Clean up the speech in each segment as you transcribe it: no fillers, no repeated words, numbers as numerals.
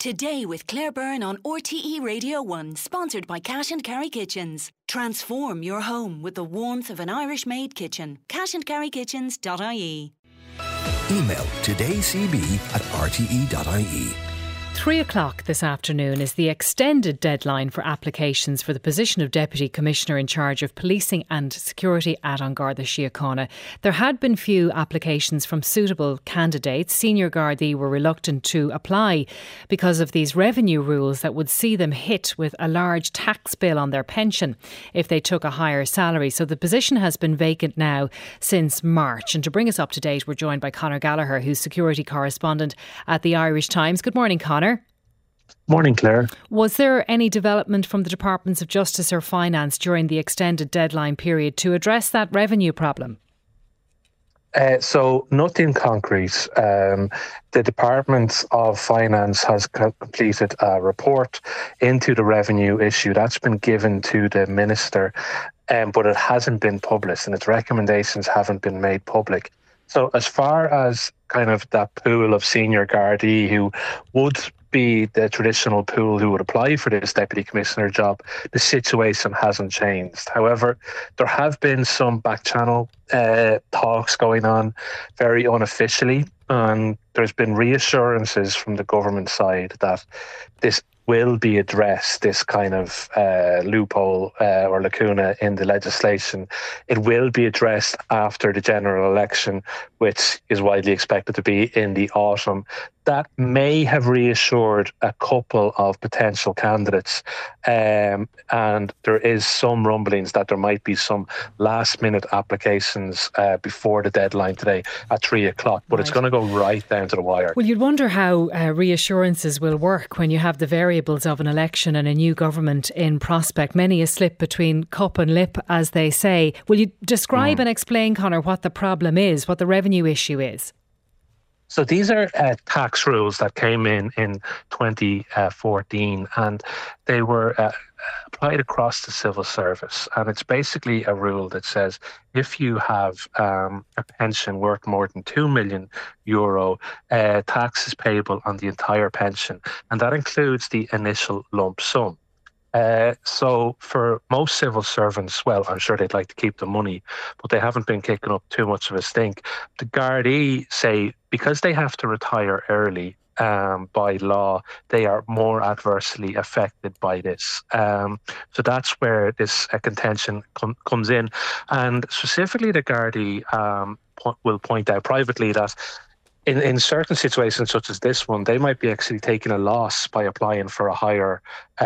Today with Claire Byrne on RTE Radio 1, sponsored by Cash and Carry Kitchens. Transform your home with the warmth of an Irish-made kitchen. cashandcarrykitchens.ie. Email todaycb@rte.ie. 3 o'clock this afternoon is the extended deadline for applications for the position of Deputy Commissioner in charge of Policing and Security at An Garda Síochána. There had been few applications from suitable candidates. Senior Gardaí were reluctant to apply because of these revenue rules that would see them hit with a large tax bill on their pension if they took a higher salary. So the position has been vacant now since March. And to bring us up to date, we're joined by Conor Gallagher, who's security correspondent at the Irish Times. Good morning, Conor. Morning, Claire. Was there any development from the Departments of Justice or Finance during the extended deadline period to address that revenue problem? So nothing concrete. The Department of Finance has completed a report into the revenue issue. That's been given to the Minister, but it hasn't been published and its recommendations haven't been made public. So as far as kind of that pool of senior Gardaí who would be the traditional pool who would apply for this Deputy Commissioner job, the situation hasn't changed. However, there have been some back-channel talks going on very unofficially, and there's been reassurances from the government side that this will be addressed, this kind of loophole or lacuna in the legislation. It will be addressed after the general election, which is widely expected to be in the autumn. That may have reassured a couple of potential candidates, and there is some rumblings that there might be some last-minute applications before the deadline today at 3 o'clock, but It's going to go right down to the wire. Well, you'd wonder how reassurances will work when you have the variables of an election and a new government in prospect. Many a slip between cup and lip, as they say. Will you describe and explain, Conor, what the problem is, what the revenue issue is? So these are tax rules that came in 2014, and they were applied across the civil service. And it's basically a rule that says if you have a pension worth more than €2 million, tax is payable on the entire pension, and that includes the initial lump sum. So for most civil servants, well, I'm sure they'd like to keep the money, but they haven't been kicking up too much of a stink. The Gardaí say because they have to retire early by law, they are more adversely affected by this. So that's where this contention comes in. And specifically, the Gardaí will point out privately that in certain situations such as this one, they might be actually taking a loss by applying for a higher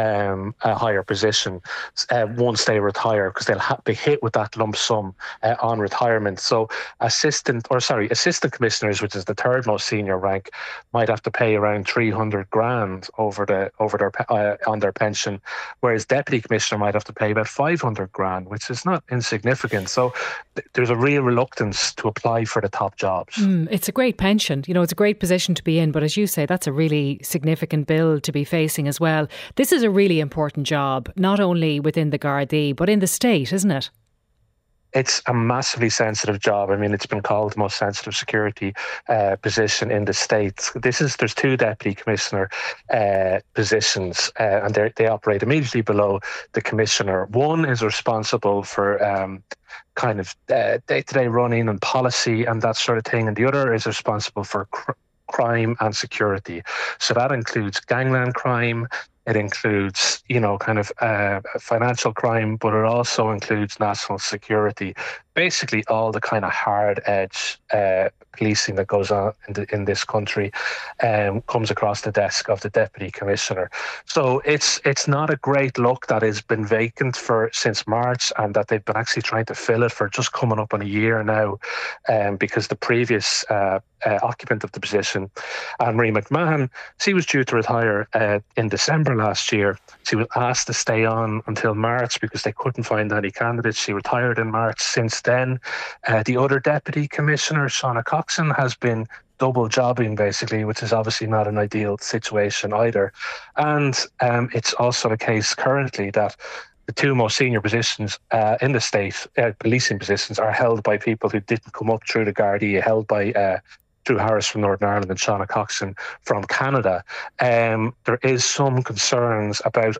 position once they retire, because they'll be hit with that lump sum on retirement. So assistant commissioners, which is the third most senior rank, might have to pay around 300 grand over their on their pension, whereas deputy commissioner might have to pay about 500 grand, which is not insignificant. So there's a real reluctance to apply for the top jobs. It's a great pension. You know, it's a great position to be in, but as you say, that's a really significant bill to be facing as well. This is a really important job, not only within the Gardaí, but in the state, isn't it? It's a massively sensitive job. I mean, it's been called the most sensitive security position in the state. There's two deputy commissioner positions, and they operate immediately below the commissioner. One is responsible for kind of day-to-day running and policy and that sort of thing, and the other is responsible for crime and security. So that includes gangland crime. It includes, kind of financial crime, but it also includes national security. Basically, all the kind of hard edge policing that goes on in this country comes across the desk of the deputy commissioner. So it's not a great look that has been vacant since March, and that they've been actually trying to fill it for just coming up on a year now, because the previous occupant of the position, Anne-Marie McMahon, she was due to retire in December last year. She was asked to stay on until March because they couldn't find any candidates. She retired in March. Since then, the other deputy commissioner, Shauna Coxon, has been double jobbing basically, which is obviously not an ideal situation either. And it's also the case currently that the two most senior positions in the state, policing positions, are held by people who didn't come up through the Gardaí, held by Drew Harris from Northern Ireland and Shauna Coxon from Canada, there is some concerns about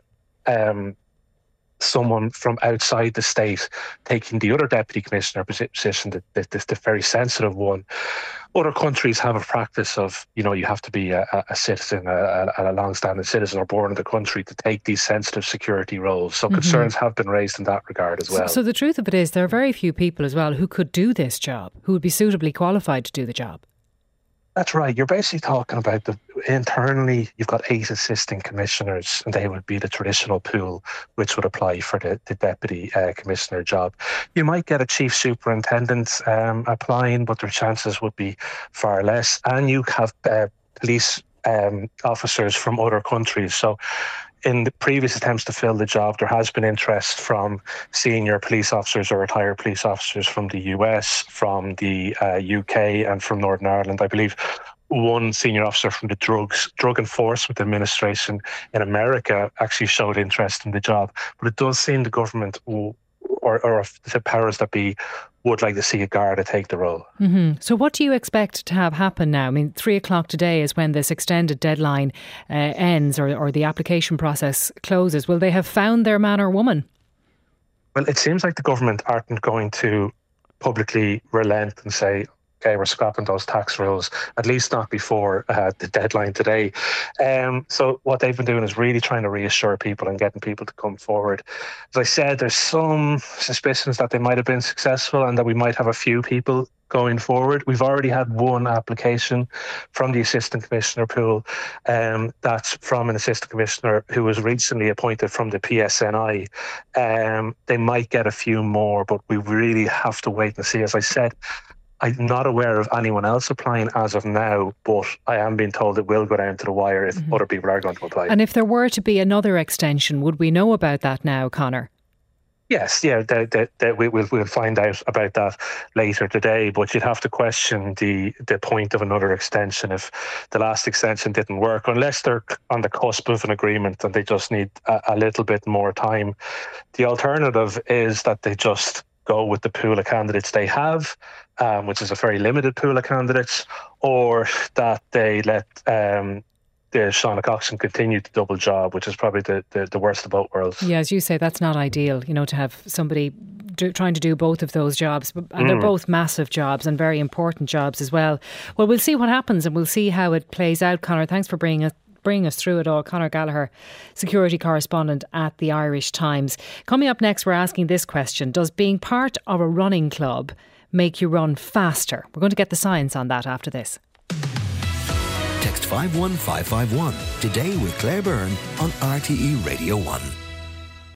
someone from outside the state taking the other deputy commissioner position, the very sensitive one. Other countries have a practice of, you have to be a citizen, a long-standing citizen or born in the country to take these sensitive security roles. So concerns have been raised in that regard as well. So the truth of it is there are very few people as well who could do this job, who would be suitably qualified to do the job. That's right. You're basically talking about internally, you've got 8 assistant commissioners, and they would be the traditional pool which would apply for the deputy commissioner job. You might get a chief superintendent applying, but their chances would be far less. And you have police officers from other countries. So in the previous attempts to fill the job, there has been interest from senior police officers or retired police officers from the US, from the UK and from Northern Ireland. I believe one senior officer from the Drug Enforcement Administration in America actually showed interest in the job. But it does seem the government or the powers that be would like to see a Garda take the role. So what do you expect to have happen now? I mean, 3:00 today is when this extended deadline ends or the application process closes. Will they have found their man or woman? Well, it seems like the government aren't going to publicly relent and say, okay, we're scrapping those tax rules, at least not before the deadline today. So what they've been doing is really trying to reassure people and getting people to come forward. As I said, there's some suspicions that they might have been successful and that we might have a few people going forward. We've already had one application from the assistant commissioner pool. That's from an assistant commissioner who was recently appointed from the PSNI. They might get a few more, but we really have to wait and see. As I said, I'm not aware of anyone else applying as of now, but I am being told it will go down to the wire if other people are going to apply. And if there were to be another extension, would we know about that now, Conor? Yes, yeah, we'll find out about that later today, but you'd have to question the point of another extension if the last extension didn't work, unless they're on the cusp of an agreement and they just need a little bit more time. The alternative is that they just go with the pool of candidates they have, which is a very limited pool of candidates, or that they let the Shauna Coxon continue the double job, which is probably the worst of both worlds. Yeah, as you say, that's not ideal, to have somebody trying to do both of those jobs. And they're both massive jobs and very important jobs as well. Well, we'll see what happens and we'll see how it plays out. Conor, thanks for bringing us through it all. Conor Gallagher, security correspondent at the Irish Times. Coming up next, we're asking this question: does being part of a running club make you run faster? We're going to get the science on that after this. Text 51551 today with Claire Byrne on RTE Radio 1.